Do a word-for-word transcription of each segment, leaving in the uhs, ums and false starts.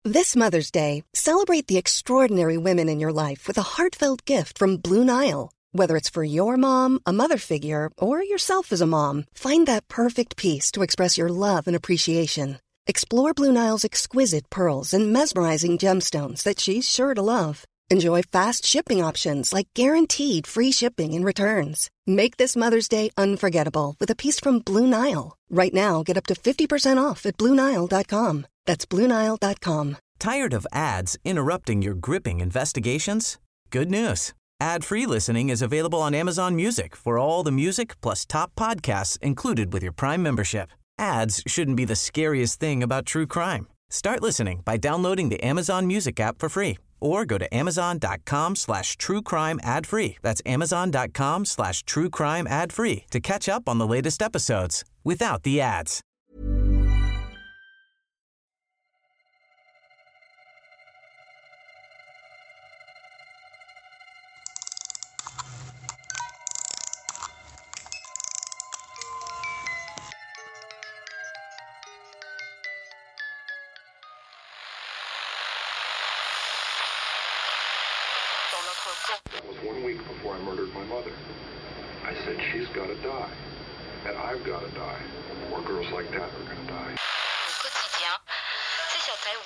This Mother's Day, celebrate the extraordinary women in your life with a heartfelt gift from Blue Nile. Whether it's for your mom, a mother figure, or yourself as a mom, find that perfect piece to express your love and appreciation. Explore Blue Nile's exquisite pearls and mesmerizing gemstones that she's sure to love. Enjoy fast shipping options like guaranteed free shipping and returns. Make this Mother's Day unforgettable with a piece from Blue Nile. Right now, get up to fifty percent off at blue nile dot com. That's blue nile dot com. Tired of ads interrupting your gripping investigations? Good news. Ad-free listening is available on Amazon Music for all the music plus top podcasts included with your Prime membership. Ads shouldn't be the scariest thing about true crime. Start listening by downloading the Amazon Music app for free or go to amazon.com slash true crime ad free. That's amazon.com slash true crime ad free to catch up on the latest episodes without the ads. That was one week before I murdered my mother. I said, she's got to die. And I've got to die. More girls like that are going to die. Au quotidien, c'est sur Terre.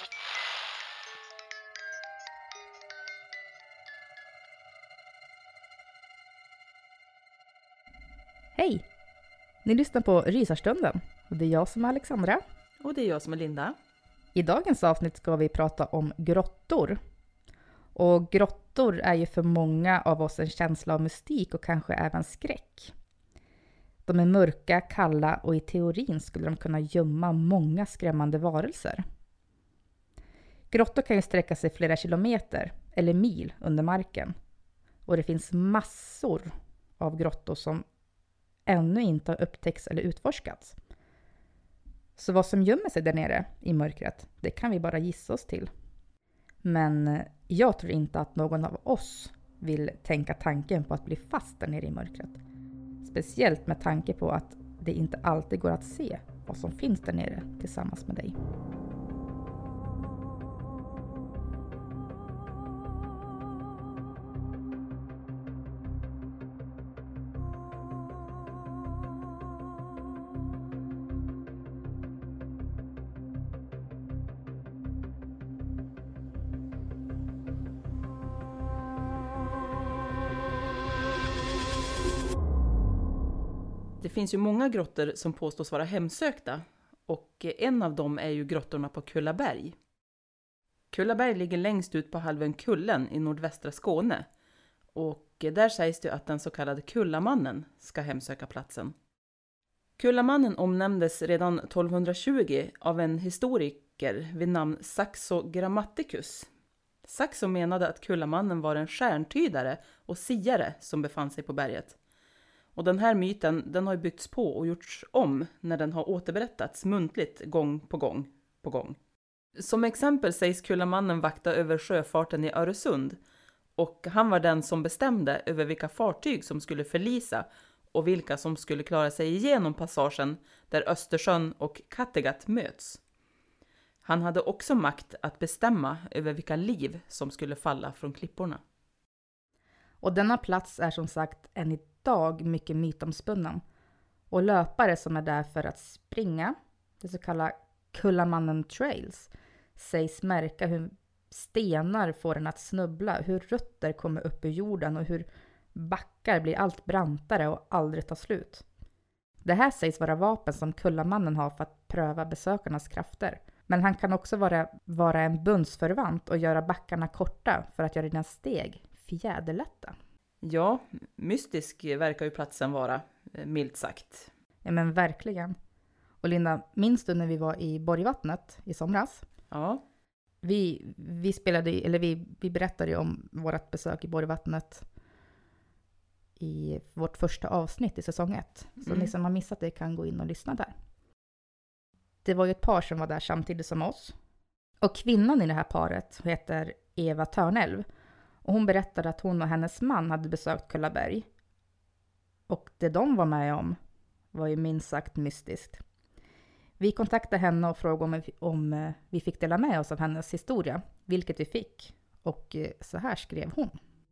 Hej! Ni lyssnar på Rysarstunden. Och det är jag som är Alexandra. Och det är jag som är Linda. I dagens avsnitt ska vi prata om grottor. Och grottor är ju för många av oss en känsla av mystik och kanske även skräck. De är mörka, kalla och i teorin skulle de kunna gömma många skrämmande varelser. Grottor kan ju sträcka sig flera kilometer eller mil under marken. Och det finns massor av grottor som ännu inte har upptäckts eller utforskats. Så vad som gömmer sig där nere i mörkret, det kan vi bara gissa oss till. Men jag tror inte att någon av oss vill tänka tanken på att bli fast där nere i mörkret. Speciellt med tanke på att det inte alltid går att se vad som finns där nere tillsammans med dig. Det finns ju många grottor som påstås vara hemsökta och en av dem är ju grottorna på Kullaberg. Kullaberg ligger längst ut på halvön Kullen i nordvästra Skåne och där sägs det att den så kallade Kullamannen ska hemsöka platsen. Kullamannen omnämndes redan tolvhundratjugo av en historiker vid namn Saxo Grammaticus. Saxo menade att Kullamannen var en stjärntydare och siare som befann sig på berget. Och den här myten den har byggts på och gjorts om när den har återberättats muntligt gång på gång på gång. Som exempel sägs Kullamannen vakta över sjöfarten i Öresund och han var den som bestämde över vilka fartyg som skulle förlisa och vilka som skulle klara sig igenom passagen där Östersjön och Kattegatt möts. Han hade också makt att bestämma över vilka liv som skulle falla från klipporna. Och denna plats är som sagt än idag mycket mytomspunnen. Och löpare som är där för att springa, det så kallade Kullamannen Trails, sägs märka hur stenar får en att snubbla, hur rötter kommer upp ur jorden och hur backar blir allt brantare och aldrig tar slut. Det här sägs vara vapen som Kullamannen har för att pröva besökarnas krafter. Men han kan också vara, vara en bundsförvant och göra backarna korta för att göra dina steg fjäderlätta. Ja, mystisk verkar ju platsen vara, milt sagt. Ja men verkligen. Och Linda, minns du när vi var i Borgvattnet i somras? Ja. Vi, vi, spelade, eller vi, vi berättade ju om vårt besök i Borgvattnet i vårt första avsnitt i säsong ett. Så Mm. ni som har missat det kan gå in och lyssna där. Det var ju ett par som var där samtidigt som oss. Och kvinnan i det här paret heter Eva Törnelv. Och hon berättade att hon och hennes man hade besökt Kullaberg. Och det de var med om var ju minst sagt mystiskt. Vi kontaktade henne och frågade om, om vi fick dela med oss av hennes historia, vilket vi fick. Och så här skrev hon.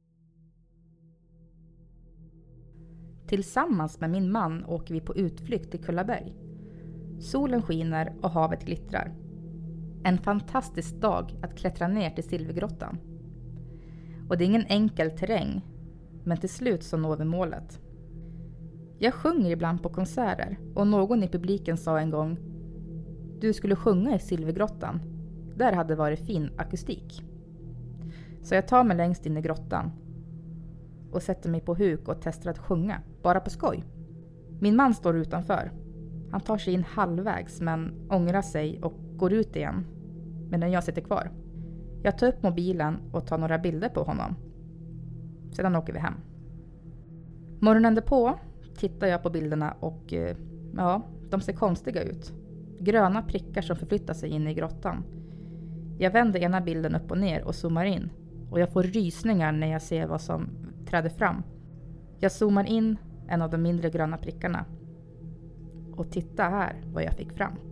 Tillsammans med min man åker vi på utflykt till Kullaberg. Solen skiner och havet glittrar. En fantastisk dag att klättra ner till Silvergrottan. Och det är ingen enkel terräng, men till slut så når vi målet. Jag sjunger ibland på konserter och någon i publiken sa en gång: du skulle sjunga i Silvergrottan. Där hade varit fin akustik. Så jag tar mig längst in i grottan och sätter mig på huk och testar att sjunga, bara på skoj. Min man står utanför. Han tar sig in halvvägs men ångrar sig och går ut igen, medan jag sitter kvar. Jag tar upp mobilen och tar några bilder på honom. Sedan åker vi hem. Morgonen därpå tittar jag på bilderna och ja, de ser konstiga ut. Gröna prickar som förflyttar sig in i grottan. Jag vänder ena bilden upp och ner och zoomar in. Och jag får rysningar när jag ser vad som träder fram. Jag zoomar in en av de mindre gröna prickarna. Och titta här vad jag fick fram.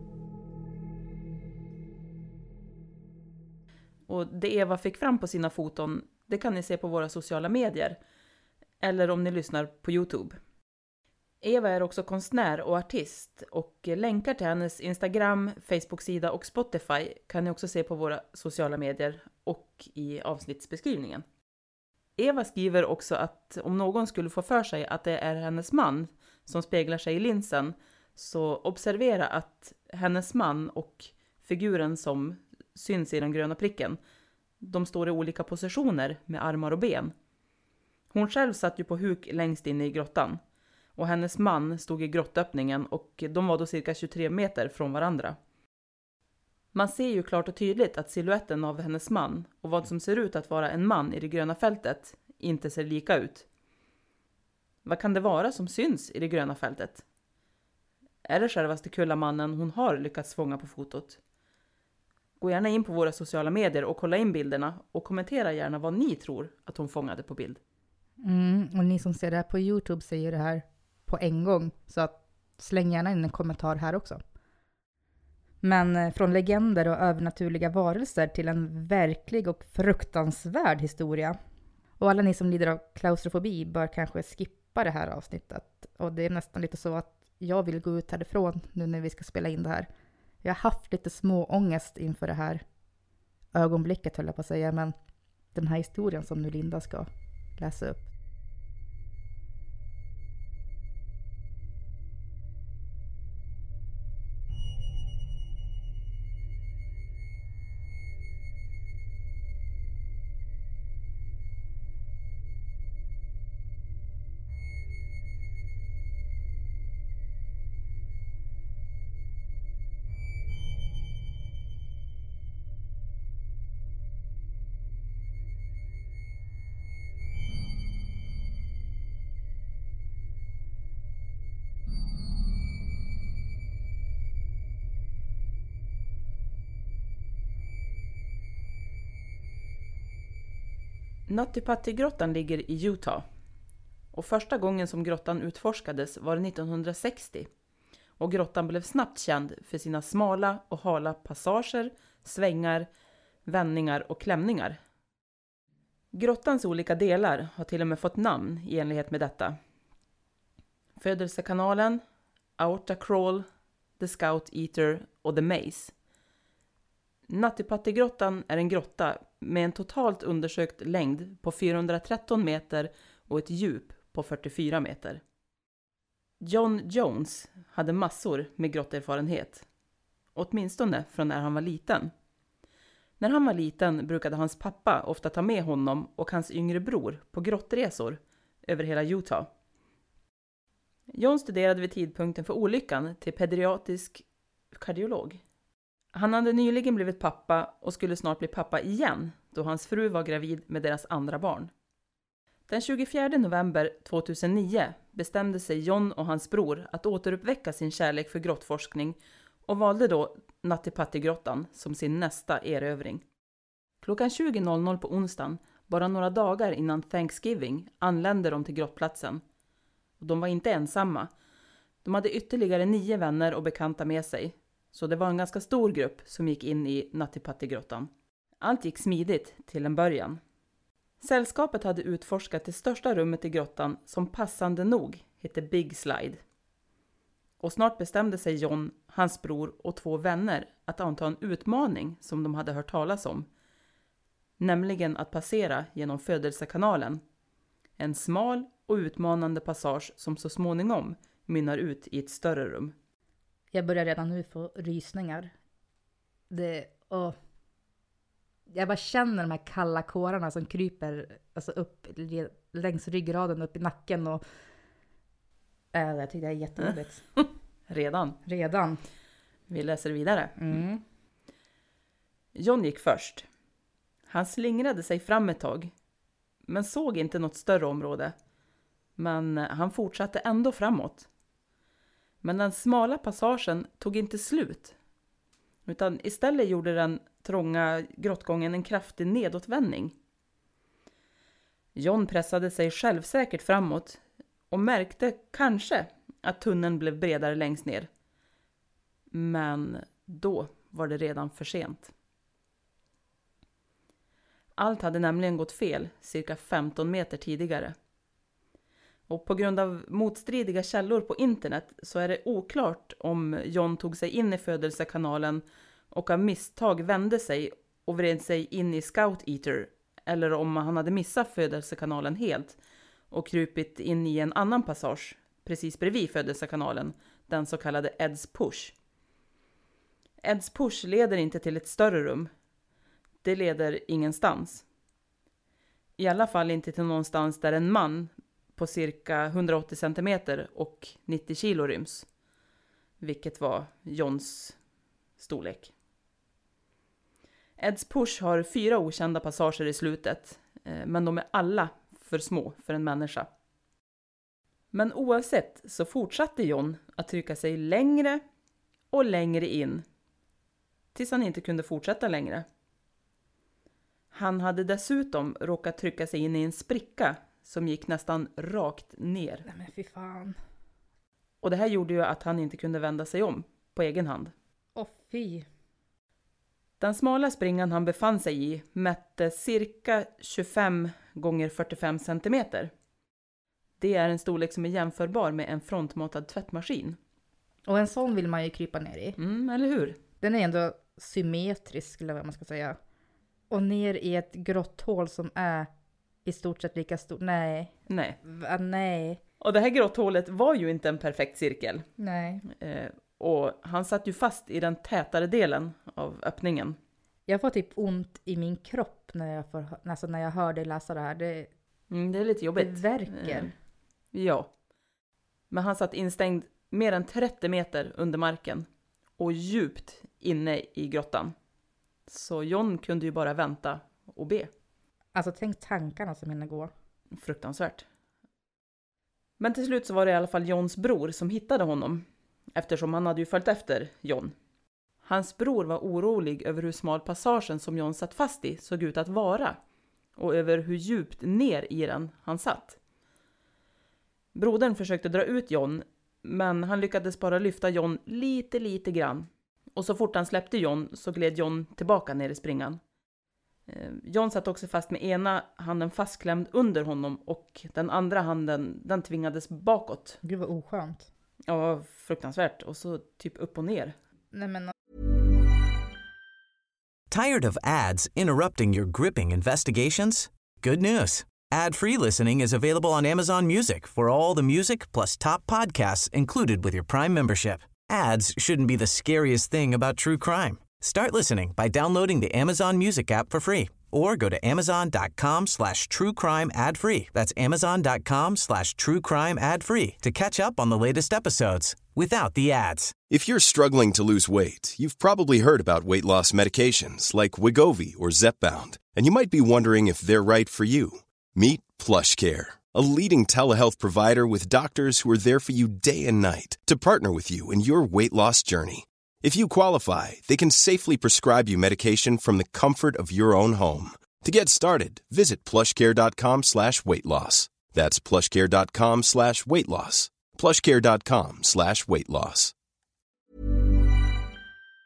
Och det Eva fick fram på sina foton, det kan ni se på våra sociala medier. Eller om ni lyssnar på YouTube. Eva är också konstnär och artist. Och länkar till hennes Instagram, Facebook-sida och Spotify kan ni också se på våra sociala medier och i avsnittsbeskrivningen. Eva skriver också att om någon skulle få för sig att det är hennes man som speglar sig i linsen, så observera att hennes man och figuren som syns i den gröna pricken, de står i olika positioner med armar och ben. Hon själv satt ju på huk längst in i grottan och hennes man stod i grottöppningen och de var då cirka tjugotre meter från varandra. Man ser ju klart och tydligt att siluetten av hennes man och vad som ser ut att vara en man i det gröna fältet inte ser lika ut. Vad kan det vara som syns i det gröna fältet? Är det självaste Kullamannen hon har lyckats fånga på fotot? Gå gärna in på våra sociala medier och kolla in bilderna och kommentera gärna vad ni tror att hon fångade på bild. Mm, och ni som ser det här på YouTube säger det här på en gång, så att släng gärna in en kommentar här också. Men från legender och övernaturliga varelser till en verklig och fruktansvärd historia. Och alla ni som lider av klaustrofobi bör kanske skippa det här avsnittet. Och det är nästan lite så att jag vill gå ut härifrån nu när vi ska spela in det här. Jag har haft lite små ångest inför det här ögonblicket, höll jag på att säga. Men den här historien som nu Linda ska läsa upp. Nattipattigrottan ligger i Utah. Och första gången som grottan utforskades var nittonhundrasextio. Och grottan blev snabbt känd för sina smala och hala passager, svängar, vändningar och klämningar. Grottans olika delar har till och med fått namn i enlighet med detta. Födelsekanalen, Aorta Crawl, The Scout Eater och The Maze. Nattipattigrottan är en grotta med en totalt undersökt längd på fyrahundratretton meter och ett djup på fyrtiofyra meter. John Jones hade massor med grotterfarenhet, åtminstone från när han var liten. När han var liten brukade hans pappa ofta ta med honom och hans yngre bror på grottresor över hela Utah. John studerade vid tidpunkten för olyckan till pediatrisk kardiolog. Han hade nyligen blivit pappa och skulle snart bli pappa igen då hans fru var gravid med deras andra barn. Den tjugofjärde november tvåtusennio bestämde sig John och hans bror att återuppväcka sin kärlek för grottforskning och valde då Nattipattigrottan som sin nästa erövring. Klockan tjugo på onsdagen, bara några dagar innan Thanksgiving, anlände de till grottplatsen. Och de var inte ensamma. De hade ytterligare nio vänner och bekanta med sig. så det var en ganska stor grupp som gick in i Nattipattigrottan. Allt gick smidigt till en början. Sällskapet hade utforskat det största rummet i grottan som passande nog hette Big Slide. Och snart bestämde sig John, hans bror och två vänner att anta en utmaning som de hade hört talas om. Nämligen att passera genom födelsekanalen. En smal och utmanande passage som så småningom mynnar ut i ett större rum. Jag börjar redan nu få rysningar. Det, åh. Jag bara känner de här kalla kårarna som kryper alltså upp längs ryggraden upp i nacken. Och, äh, jag tycker det är jättejobbigt. Redan. Redan. Vi läser vidare. Mm. John gick först. Han slingrade sig fram ett tag. Men såg inte något större område. Men han fortsatte ändå framåt. Men den smala passagen tog inte slut. Utan istället gjorde den trånga grottgången en kraftig nedåtvändning. John pressade sig självsäkert framåt och märkte kanske att tunneln blev bredare längst ner. Men då var det redan för sent. Allt hade nämligen gått fel cirka femton meter tidigare. Och på grund av motstridiga källor på internet så är det oklart om John tog sig in i födelsekanalen och av misstag vände sig och vred sig in i Scout Eater, eller om han hade missat födelsekanalen helt och krupit in i en annan passage precis bredvid födelsekanalen, den så kallade Ed's Push. Ed's Push leder inte till ett större rum. Det leder ingenstans. I alla fall inte till någonstans där en man på cirka hundraåttio centimeter och nittio kilo ryms. Vilket var Johns storlek. Ed's Push har fyra okända passager i slutet. Men de är alla för små för en människa. Men oavsett så fortsatte John att trycka sig längre och längre in. Tills han inte kunde fortsätta längre. Han hade dessutom råkat trycka sig in i en spricka som gick nästan rakt ner. Nej men fy fan. Och det här gjorde ju att han inte kunde vända sig om på egen hand. Åh fy. Den smala springan han befann sig i mätte cirka tjugofem gånger fyrtiofem centimeter. Det är en storlek som är jämförbar med en frontmatad tvättmaskin. Och en sån vill man ju krypa ner i. Mm, eller hur? Den är ändå symmetrisk eller vad man ska säga. Och ner i ett grotthål som är i stort sett lika stort. Nej. Nej. Va, nej. Och det här grotthålet var ju inte en perfekt cirkel. Nej. Eh, och han satt ju fast i den tätare delen av öppningen. Jag får typ ont i min kropp när jag, får, alltså när jag hör dig läsa det här. Det, mm, det är lite jobbigt. Det verkar. Eh, ja. Men han satt instängd mer än trettio meter under marken. Och djupt inne i grottan. Så John kunde ju bara vänta och be. Alltså tänk tankarna som hinner gå. Fruktansvärt. Men till slut så var det i alla fall Johns bror som hittade honom. Eftersom han hade ju följt efter John. Hans bror var orolig över hur smal passagen som John satt fast i såg ut att vara. Och över hur djupt ner i den han satt. Brodern försökte dra ut John. Men han lyckades bara lyfta John lite lite grann. Och så fort han släppte John så gled John tillbaka ner i springan. John satt också fast med ena handen fastklämd under honom och den andra handen den tvingades bakåt. Gud vad oskönt. Ja, fruktansvärt. Och så typ upp och ner. Nej men... Tired of ads interrupting your gripping investigations? Good news. Ad-free listening is available on Amazon Music for all the music plus top podcasts included with your Prime membership. Ads shouldn't be the scariest thing about true crime. Start listening by downloading the Amazon Music app for free or go to amazon.com slash true crime ad free. That's amazon.com slash true crime ad free to catch up on the latest episodes without the ads. If you're struggling to lose weight, you've probably heard about weight loss medications like Wegovy or Zepbound, and you might be wondering if they're right for you. Meet PlushCare, a leading telehealth provider with doctors who are there for you day and night to partner with you in your weight loss journey. If you qualify, they can safely prescribe you medication from the comfort of your own home. To get started, visit plushcare.com slash weight loss. That's plushcare.com slash weight loss. plushcare.com slash weight loss.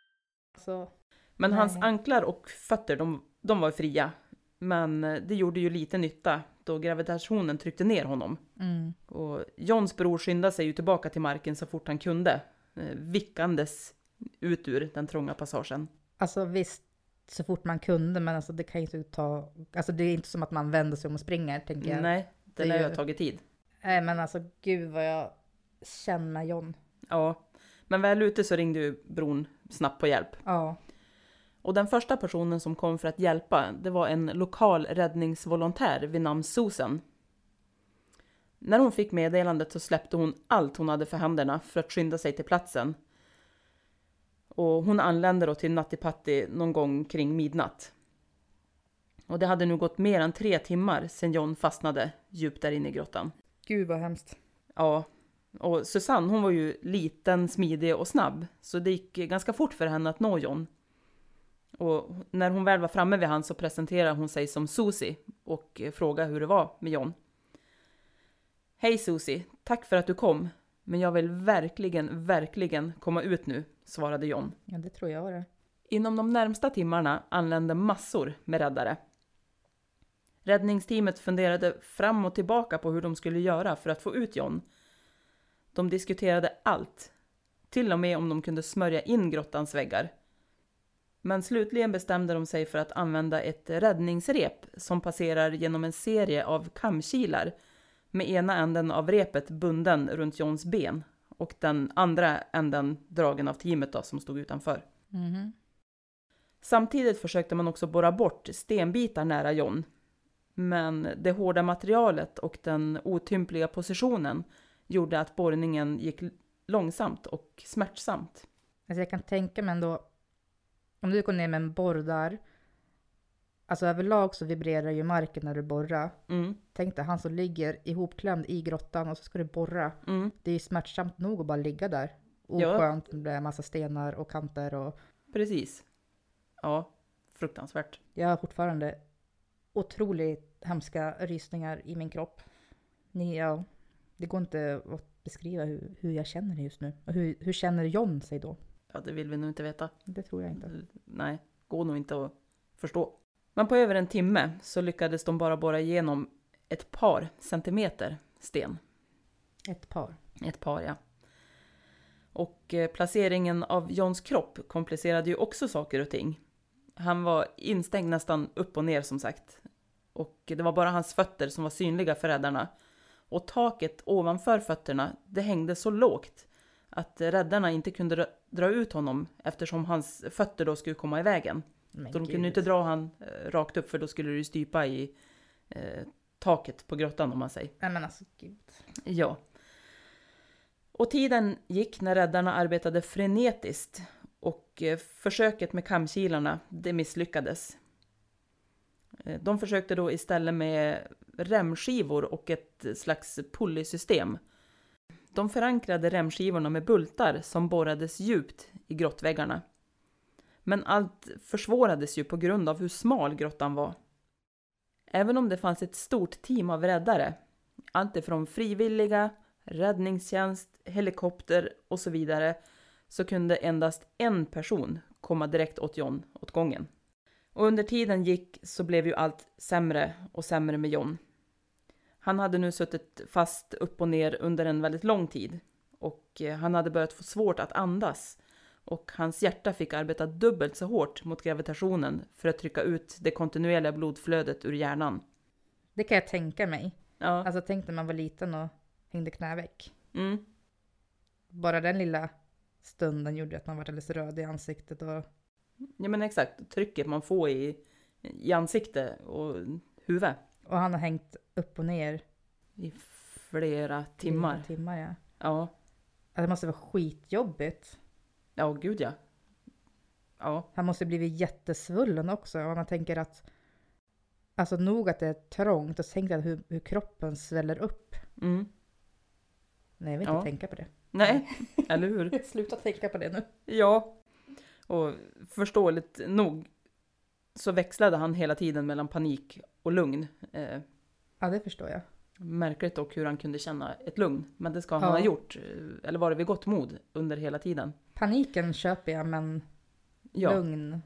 alltså... Men nej. hans anklar och fötter, de, de var fria. Men det gjorde ju lite nytta då gravitationen tryckte ner honom. Mm. Och Johns bror skyndade sig ju tillbaka till marken så fort han kunde. Eh, vickandes ut ur den trånga passagen. Alltså visst, så fort man kunde, men alltså det kan ju inte ta... Alltså det är inte som att man vänder sig om och springer, tänker jag. Nej, det Det lär ju gör- ha tagit tid. Nej, men alltså gud vad jag känner med John. Ja, men väl ute så ringde ju bron snabbt på hjälp. Ja. Och den första personen som kom för att hjälpa, det var en lokal räddningsvolontär vid namn Susan. När hon fick meddelandet så släppte hon allt hon hade för händerna för att skynda sig till platsen. Och hon anlände då till Nattipatti någon gång kring midnatt. Och det hade nu gått mer än tre timmar sedan John fastnade djupt där inne i grottan. Gud vad hemskt. Ja, och Susanne hon var ju liten, smidig och snabb. Så det gick ganska fort för henne att nå John. Och när hon väl var framme vid han så presenterade hon sig som Susie och frågade hur det var med John. Hej Susie, tack för att du kom. Men jag vill verkligen, verkligen komma ut nu, svarade John. Ja, det tror jag det. Inom de närmsta timmarna anlände massor med räddare. Räddningsteamet funderade fram och tillbaka på hur de skulle göra för att få ut John. De diskuterade allt, till och med om de kunde smörja in grottans väggar. Men slutligen bestämde de sig för att använda ett räddningsrep som passerar genom en serie av kamkilar med ena änden av repet bunden runt Johns ben och den andra änden dragen av teamet då, som stod utanför. Mm. Samtidigt försökte man också borra bort stenbitar nära John. Men det hårda materialet och den otympliga positionen gjorde att borrningen gick långsamt och smärtsamt. Alltså jag kan tänka mig ändå, om du går ner med en borr där, alltså överlag så vibrerar ju marken när du borrar. Mm, Tänk dig han som ligger ihopklämd i grottan och så ska du borra. mm, Det är ju smärtsamt nog att bara ligga där. Ja. Oskönt med massa stenar och kanter och precis. Ja, fruktansvärt. jag har fortfarande otroligt hemska rysningar i min kropp. Ni, ja, det går inte att beskriva hur, hur jag känner det just nu. Och hur, hur känner John sig då? Ja, det vill vi nog inte veta. Det tror jag inte. Nej, går nog inte att förstå. Men på över en timme så lyckades de bara borra igenom ett par centimeter sten. Ett par. Ett par, ja. Och eh, placeringen av Johns kropp komplicerade ju också saker och ting. Han var instängd nästan upp och ner som sagt. Och det var bara hans fötter som var synliga för räddarna. Och taket ovanför fötterna, det hängde så lågt att räddarna inte kunde dra- dra ut honom eftersom hans fötter då skulle komma i vägen. Men Så de gud. kunde inte dra han eh, rakt upp för då skulle det ju stypa i eh, taket på grottan om man säger. Nej men alltså gud. Ja. Och tiden gick när räddarna arbetade frenetiskt och eh, försöket med kamkilarna, det misslyckades. Eh, de försökte då istället med remskivor och ett slags pulley-system. De förankrade remskivorna med bultar som borrades djupt i grottväggarna. Men allt försvårades ju på grund av hur smal grottan var. Även om det fanns ett stort team av räddare, allt ifrån frivilliga, räddningstjänst, helikopter och så vidare, så kunde endast en person komma direkt åt John åt gången. Och under tiden gick så blev ju allt sämre och sämre med John. Han hade nu suttit fast upp och ner under en väldigt lång tid och han hade börjat få svårt att andas. Och hans hjärta fick arbeta dubbelt så hårt mot gravitationen för att trycka ut det kontinuerliga blodflödet ur hjärnan. Det kan jag tänka mig. Ja. Alltså tänk när man var liten och hängde knäveck. Mm. Bara den lilla stunden gjorde att man var alldeles röd i ansiktet. Och... Ja men exakt, trycket man får i, i ansikte och huvud och han har hängt upp och ner. i flera timmar. I timmar ja. Ja, Alltså, det måste vara skitjobbigt. ja gud ja. Ja, Han måste blivit jättesvullen också. Om man tänker att, alltså nog att det är trångt och tänk dig hur, hur kroppen sväller upp. mm. Nej, jag vill Ja. inte tänka på det. Nej, eller hur? Sluta tänka på det nu. Ja, och förståeligt nog så växlade han hela tiden mellan panik och lugn. Eh, Ja, det förstår jag. märkligt dock hur han kunde känna ett lugn. Men det ska han Ja. ha gjort, eh, eller var det vid gott mod under hela tiden. Paniken köper jag, men Ja. lugn.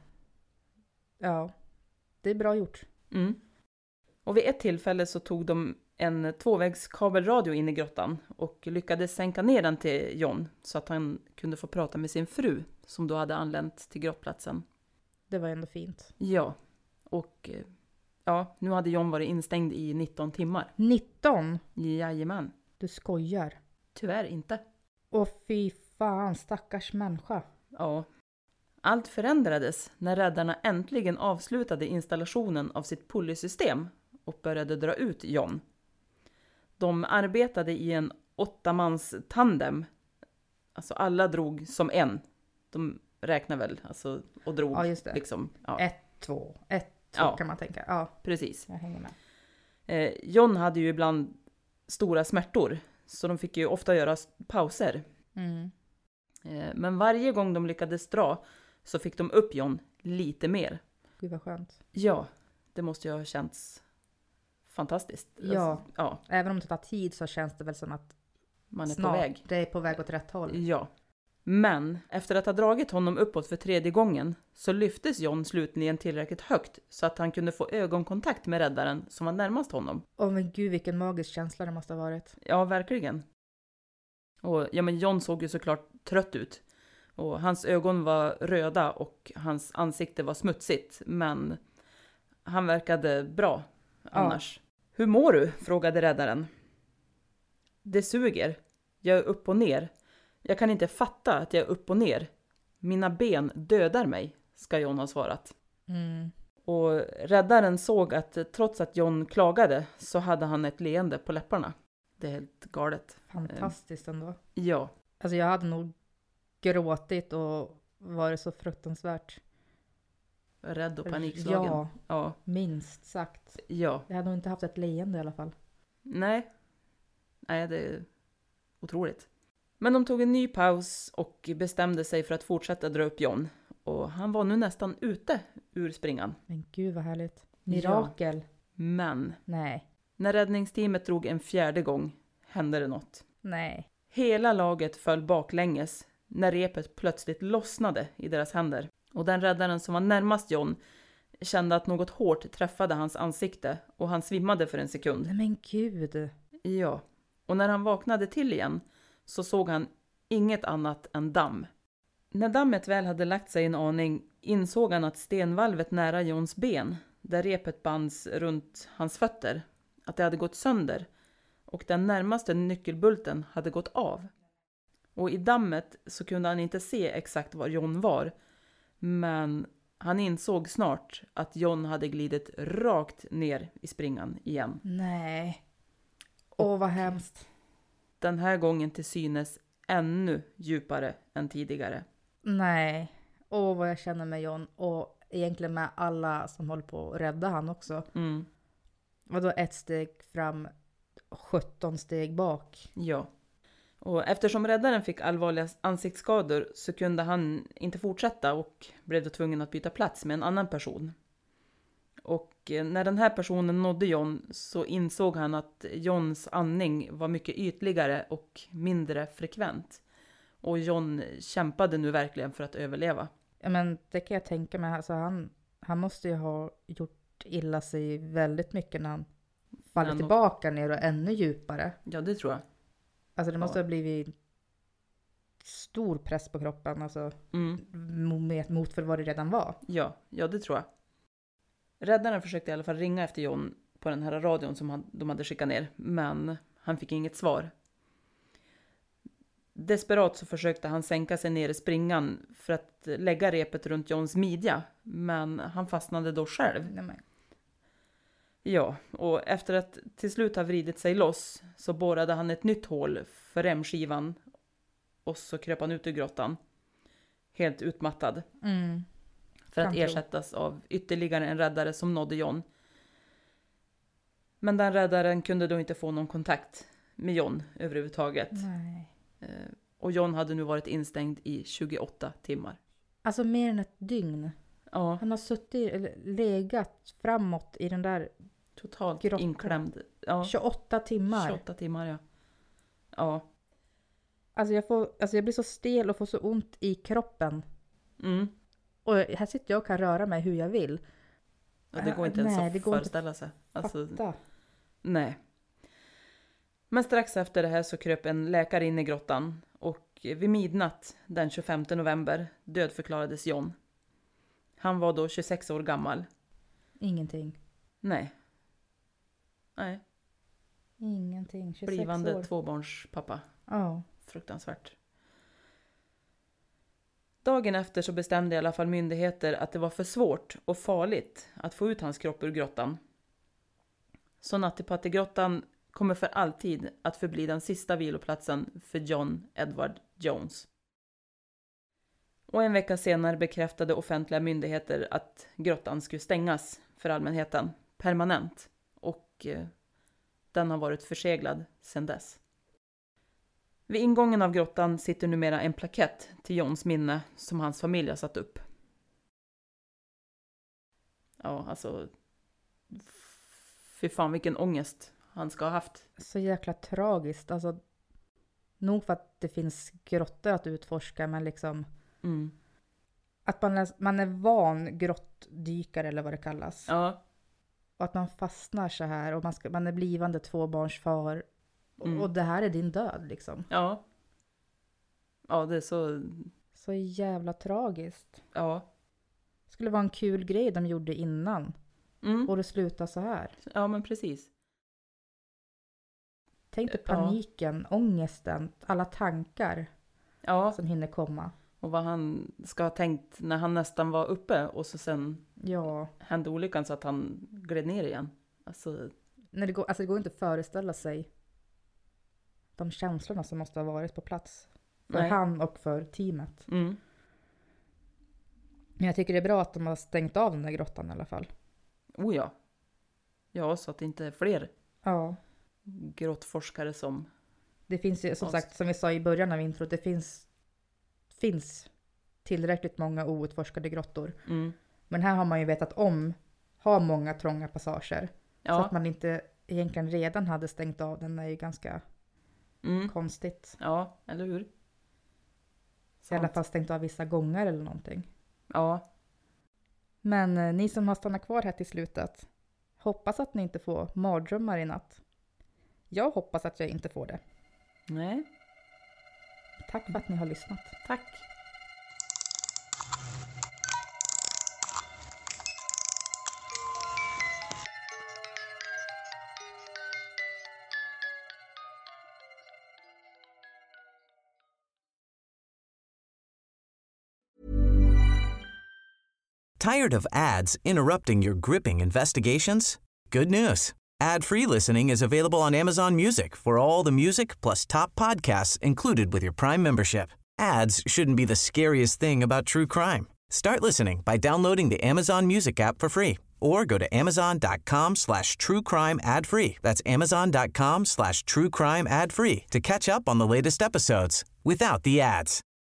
Ja, det är bra gjort. Mm. Och vid ett tillfälle så tog de en tvåvägskabelradio in i grottan och lyckades sänka ner den till John så att han kunde få prata med sin fru som då hade anlänt till grottplatsen. Det var ändå fint. Ja, och ja, nu hade John varit instängd i nitton timmar. nitton? Jajamän. Du skojar. Tyvärr inte. Och fy fan, stackars människa. Ja. Allt förändrades när räddarna äntligen avslutade installationen av sitt pulley-system och började dra ut John. De arbetade i en åttamans tandem. Alltså alla drog som en. De räknar väl alltså, och drog. Ja, just det. Liksom, ja. Ett, två. Ett, två Ja. kan man tänka. Ja, Precis. jag hänger med. Eh, John hade ju ibland stora smärtor. Så de fick ju ofta göra pauser. Mm. Eh, men varje gång de lyckades dra så fick de upp John lite mer. Gud vad skönt. Ja, det måste ju ha känts fantastiskt. Ja. Alltså, ja, Även om det tar tid så känns det väl som att man är snart, på väg. det är på väg åt rätt håll. Ja. Men efter att ha dragit honom uppåt för tredje gången så lyftes John slutligen tillräckligt högt så att han kunde få ögonkontakt med räddaren som var närmast honom. Åh men gud vilken magisk känsla det måste ha varit. Ja, verkligen. Och ja, men John såg ju såklart trött ut. Och hans ögon var röda och hans ansikte var smutsigt. Men han verkade bra annars. Ja. Hur mår du? Frågade räddaren. Det suger. Jag är upp och ner. Jag kan inte fatta att jag är upp och ner. Mina ben dödar mig, ska John ha svarat. Mm. Och räddaren såg att trots att John klagade så hade han ett leende på läpparna. Det är helt galet. Fantastiskt ändå. Ja. Alltså jag hade nog gråtit och varit så fruktansvärt rädd och panikslagen. Ja, ja, minst sagt. Ja. Jag hade nog inte haft ett leende i alla fall. Nej. Nej, det är otroligt. Men de tog en ny paus och bestämde sig för att fortsätta dra upp John. Och han var nu nästan ute ur springan. Men gud vad härligt. Mirakel. Ja. Men. Nej. När räddningsteamet drog en fjärde gång hände det något. Nej. Hela laget föll baklänges när repet plötsligt lossnade i deras händer. Och den räddaren som var närmast John kände att något hårt träffade hans ansikte och han svimmade för en sekund. Nej men gud. Ja. Och när han vaknade till igen så såg han inget annat än damm. När dammet väl hade lagt sig en aning insåg han att stenvalvet nära Johns ben, där repet bands runt hans fötter, att det hade gått sönder och den närmaste nyckelbulten hade gått av. Och i dammet så kunde han inte se exakt var John var, men han insåg snart att John hade glidit rakt ner i springan igen. Nej. Åh vad hemskt. Den här gången till synes ännu djupare än tidigare. Nej. Åh vad jag känner med John. Och egentligen med alla som håller på att rädda han också. Mm. Och då ett steg fram, sjutton steg bak. Ja. Och eftersom räddaren fick allvarliga ansiktsskador så kunde han inte fortsätta och blev då tvungen att byta plats med en annan person. Och när den här personen nådde John så insåg han att Johns andning var mycket ytligare och mindre frekvent. Och John kämpade nu verkligen för att överleva. Ja men det kan jag tänka mig. Alltså, han, han måste ju ha gjort illa sig väldigt mycket när han faller han tillbaka ner och ännu djupare. Ja, det tror jag. Alltså det måste ja. ha blivit stor press på kroppen. Alltså mm. mot för vad det redan var. Ja, ja det tror jag. Räddaren försökte i alla fall ringa efter John på den här radion som han, de hade skickat ner. Men han fick inget svar. Desperat så försökte han sänka sig ner i springan för att lägga repet runt Johns midja. Men han fastnade då själv. Nej. Ja, och efter att till slut ha vridit sig loss så borrade han ett nytt hål för remskivan. Och så kröp han ut ur grottan. Helt utmattad. Mm. För att ersättas av ytterligare en räddare som nådde John. Men den räddaren kunde då inte få någon kontakt med John överhuvudtaget. Nej. Och John hade nu varit instängd i tjugoåtta timmar. Alltså mer än ett dygn. Ja. Han har suttit, eller legat framåt i den där totalt grottan. inklämd. Ja. tjugoåtta timmar. tjugoåtta timmar, ja. Ja. Alltså jag, får, alltså jag blir så stel och får så ont i kroppen. Mm. Och här sitter jag och kan röra mig hur jag vill. Och det går inte ens Nej, att det går föreställa sig. Alltså, Fatta. nej. Men strax efter det här så kröp en läkare in i grottan. Och vid midnatt den tjugofemte november dödförklarades John. Han var då tjugosex år gammal. Ingenting. Nej. Nej. Ingenting. tjugosex Blivande år. tvåbarnspappa. Ja. Fruktansvärt. Dagen efter så bestämde i alla fall myndigheter att det var för svårt och farligt att få ut hans kropp ur grottan. Så Nattipattigrottan kommer för alltid att förbli den sista viloplatsen för John Edward Jones. Och en vecka senare bekräftade offentliga myndigheter att grottan skulle stängas för allmänheten permanent. Och eh, den har varit förseglad sedan dess. Vid ingången av grottan sitter numera en plakett till Johns minne som hans familj har satt upp. Ja, alltså... Fy fan vilken ångest han ska ha haft. Så jäkla tragiskt. Alltså, nog för att det finns grottor att utforska, men liksom... Mm. Att man är, man är van grottdykare eller vad det kallas. Ja. Och att man fastnar så här och man, ska, man är blivande tvåbarnsfar. Mm. Och det här är din död liksom. Ja. Ja, det är så... Så jävla tragiskt. Ja. Skulle vara en kul grej de gjorde innan. Mm. Och det slutar så här. Ja, men precis. Tänk dig paniken, ja. Ångesten, alla tankar ja. som hinner komma. Och vad han ska ha tänkt när han nästan var uppe och så sen ja. hände olyckan så att han gled ner igen. Alltså... När det, går, alltså det går inte att föreställa sig de känslorna som måste ha varit på plats. För Nej. han och för teamet. Mm. Men jag tycker det är bra att de har stängt av den där grottan i alla fall. Oh ja. Ja, så att det inte är fler ja. grottforskare som... Det finns ju, som sagt, som vi sa i början av introt, det finns, finns tillräckligt många outforskade grottor. Mm. Men här har man ju vetat om, har många trånga passager. Ja. Så att man inte egentligen redan hade stängt av den är ju ganska mm. konstigt. Ja, eller hur? I alla fall stängt av vissa gånger eller någonting. Ja. Men eh, ni som har stannat kvar här till slutet, hoppas att ni inte får mardrömmar i natt. Jag hoppas att jag inte får det. Nej. Tack för att ni har lyssnat. Tack. Tired of ads interrupting your gripping investigations? Good news. Ad-free listening is available on Amazon Music for all the music plus top podcasts included with your Prime membership. Ads shouldn't be the scariest thing about true crime. Start listening by downloading the Amazon Music app for free or go to amazon.com slash true crime ad free. That's amazon.com slash true crime ad free to catch up on the latest episodes without the ads.